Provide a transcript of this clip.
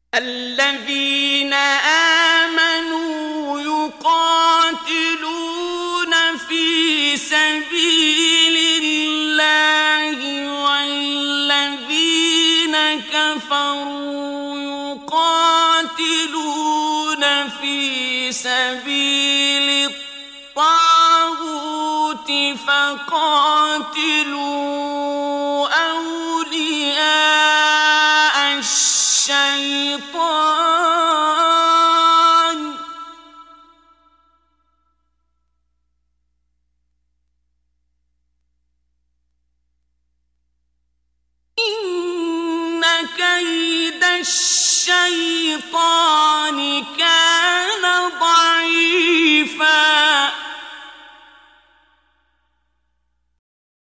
الذين آمنوا يقاتلون في سبيل الله والذين كفروا يقاتلون في سبيل الطاغوت فقاتلوا أولياء الشيطان إن كيد الشيطان كان ضعيفا